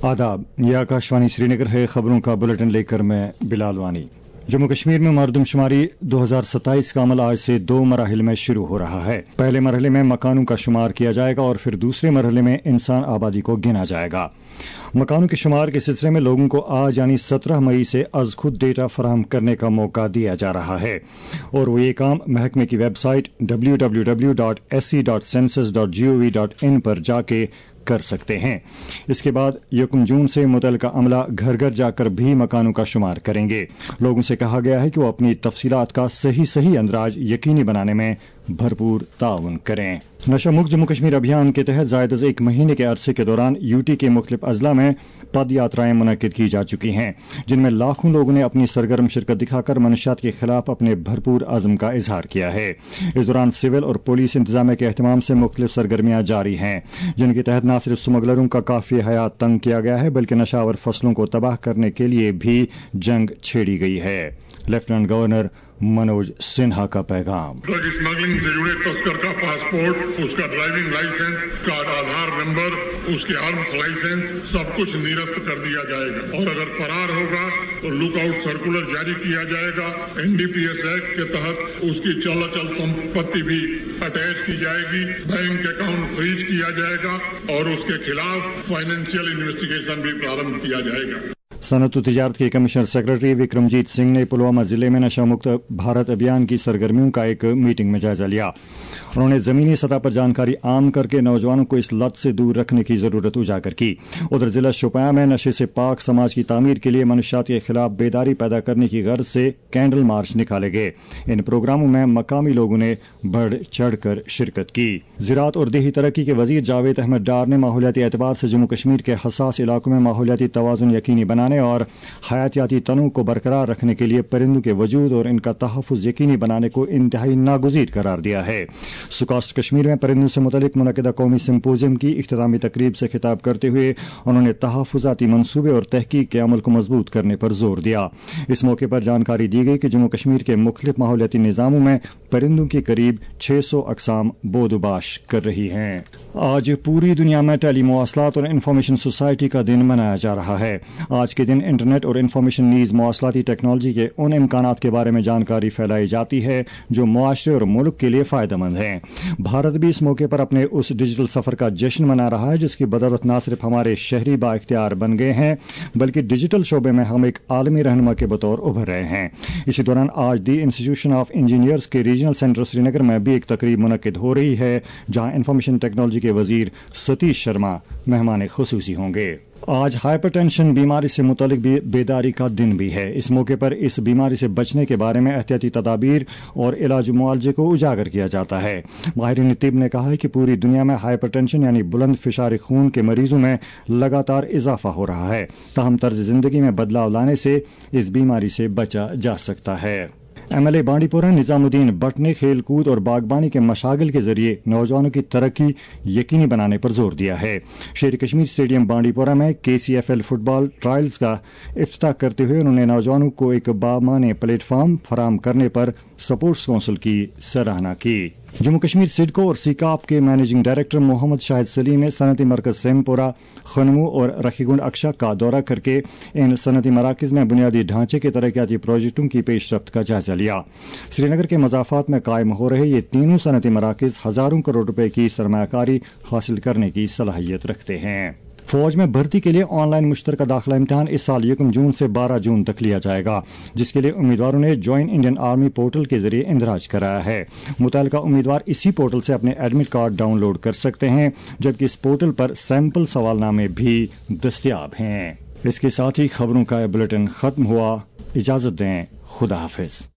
आदाब, यह आकाशवाणी श्रीनगर है। खबरों का बुलेटिन लेकर मैं बिलाल वानी। जम्मू कश्मीर में मरदमशुमारी 2027 का अमल आज से 2 मराहिल में शुरू हो रहा है। पहले मरहले में मकानों का शुमार किया जाएगा और फिर दूसरे मरहले में इंसान आबादी को गिना जाएगा। मकानों के शुमार के सिलसिले में लोगों को आज यानी 17 मई से अज खुद डेटा फराहम करने का मौका दिया जा रहा है और वो ये काम महकमे की वेबसाइट www.sc.census.gov.in पर जाके कर सकते हैं। इसके बाद 1 जून से मुतल्लिका अमला घर घर जाकर भी मकानों का शुमार करेंगे। लोगों से कहा गया है कि वो अपनी तफसीलात का सही अंदाज यकीनी बनाने में भरपूर ताउन करें। नशा मुक्त जम्मू कश्मीर अभियान के तहत ज़ायद 1 महीने के अरसे के दौरान यूटी के मुख्तलिफ अजला में पद यात्राएं मुनक्किद की जा चुकी हैं, जिनमें लाखों लोगों ने अपनी सरगर्म शिरकत दिखाकर मनशियात के खिलाफ अपने भरपूर अज़्म का इजहार किया है। इस दौरान सिविल और पुलिस इंतजामिया के एहतमाम से मुख्तलिफ सरगर्मियां जारी हैं, जिनके तहत न सिर्फ स्मगलरों का काफी हयात तंग किया गया है बल्कि नशावर फसलों को तबाह करने के लिए भी जंग छेड़ी गई है। लेफ्टिनेंट गवर्नर मनोज सिन्हा का पैगाम। ड्रग स्मगलिंग से जुड़े तस्कर का पासपोर्ट, उसका ड्राइविंग लाइसेंस, का आधार नंबर, उसके आर्म्स लाइसेंस सब कुछ निरस्त कर दिया जाएगा और अगर फरार होगा तो लुकआउट सर्कुलर जारी किया जाएगा। एनडीपीएस एक्ट के तहत उसकी चल संपत्ति भी अटैच की जाएगी, बैंक अकाउंट फ्रीज किया जाएगा और उसके खिलाफ फाइनेंशियल इन्वेस्टिगेशन भी प्रारंभ किया जाएगा। सनअत व तिजारत के कमिश्नर सेक्रेटरी विक्रमजीत सिंह ने पुलवामा जिले में नशा मुक्त भारत अभियान की सरगर्मियों का एक मीटिंग में जायजा लिया। उन्होंने जमीनी सतह पर जानकारी आम करके नौजवानों को इस लत से दूर रखने की जरूरत उजागर की। उधर जिला शोपियां में नशे से पाक समाज की तामीर के लिए मनुष्यात के खिलाफ बेदारी पैदा करने की गर्ज से कैंडल मार्च निकाले गए। इन प्रोग्रामों में मकामी लोगों ने बढ़ चढ़ कर शिरकत की। ज़राअत और देही तरक्की के वजीर जावेद अहमद डार ने माहौलियाती एतबार से जम्मू कश्मीर के हसास इलाकों में माहौलियाती तवाज़ुन यकीनी बनाने और हयातियाती तनों को बरकरार रखने के लिए परिंदों के वजूद और इनका तहफ़्फ़ुज़ यकीनी बनाने को इंतहाई नागुज़ीर करार दिया है। सुकास्ट कश्मीर में परिंदों से मुतल्लिक मुनक़िदा कौमी सिम्पोजियम की इख्तितामी तकरीब से खिताब करते हुए उन्होंने तहफ़्फ़ुज़ाती मंसूबे और तहकीक के अमल को मजबूत करने पर जोर दिया। इस मौके पर जानकारी दी गई कि जम्मू कश्मीर के मुख्तलिफ माहौलियाती निज़ामों में परिंदों की करीब 600 अक़साम बोदोबाश कर रही हैं। आज पूरी दुनिया में टेली मवासलात और इंफॉर्मेशन सोसाइटी का दिन मनाया जा रहा है। आज के दिन इंटरनेट और इंफॉर्मेशन नीज मवासलाती टेक्नोलॉजी के उन इम्कानात के बारे में जानकारी फैलाई जाती है जो मुआशरे और मुल्क के लिए फ़ायदेमंद हैं। भारत भी इस मौके पर अपने उस डिजिटल सफ़र का जश्न मना रहा है जिसकी बदौलत न सिर्फ हमारे शहरी बाइख्तियार बन गए हैं बल्कि डिजिटल शोबे में हम एक आलमी रहनुमा के बतौर उभर रहे हैं। इसी दौरान आज दी इंस्टीट्यूशन ऑफ इंजीनियर्स के रीजनल सेंटर श्रीनगर में भी एक तकरीब मुनक्किद हो रही है जहां इंफॉर्मेशन टेक्नोलॉजी के वजीर सतीश शर्मा मेहमान खुसूसी होंगे। आज हाइपरटेंशन बीमारी से मुतल्लिक बेदारी का दिन भी है। इस मौके पर इस बीमारी से बचने के बारे में एहतियाती तदाबीर और इलाज मुआलजे को उजागर किया जाता है। माहिरीन तिब ने कहा है कि पूरी दुनिया में हाइपरटेंशन यानी बुलंद फिशार खून के मरीजों में लगातार इजाफा हो रहा है। ताहम तर्ज जिंदगी में बदलाव लाने से इस बीमारी से बचा जा सकता है। MLA बांडीपोरा निजामुद्दीन भट्ट ने खेल कूद और बागबानी के मशागिल के जरिए नौजवानों की तरक्की यकीनी बनाने पर जोर दिया है। शेर कश्मीर स्टेडियम बांडीपोरा में KCFL फुटबॉल ट्रायल्स का इफ्तिताह करते हुए उन्होंने नौजवानों को एक बामाने प्लेटफॉर्म फराहम करने पर स्पोर्ट्स काउंसिल की सराहना की। जम्मू कश्मीर सिडको और सीकाप के मैनेजिंग डायरेक्टर मोहम्मद शाहिद सलीम ने सनती मरकज सेमपोरा, खनमू और रखीगुंड अक्शा का दौरा करके इन सनती मराकज में बुनियादी ढांचे के तरक्याती प्रोजेक्टों की पेशरफ्त का जायजा लिया। श्रीनगर के मज़ाफ़ात में कायम हो रहे ये तीनों सनती मराकज हज़ारों करोड़ रुपए की सरमायाकारी हासिल करने की सलाहियत रखते हैं। फौज में भर्ती के लिए ऑनलाइन मुश्तरका दाखिला इम्तिहान इस साल 1 जून से 12 जून तक लिया जाएगा, जिसके लिए उम्मीदवारों ने ज्वाइन इंडियन आर्मी पोर्टल के जरिए इंदराज कराया है। मुतल्लिका उम्मीदवार इसी पोर्टल से अपने एडमिट कार्ड डाउनलोड कर सकते हैं, जबकि इस पोर्टल पर सैंपल सवालनामे भी दस्तयाब हैं। इसके साथ ही खबरों का बुलेटिन खत्म हुआ। इजाजत दें, खुदा हाफिज।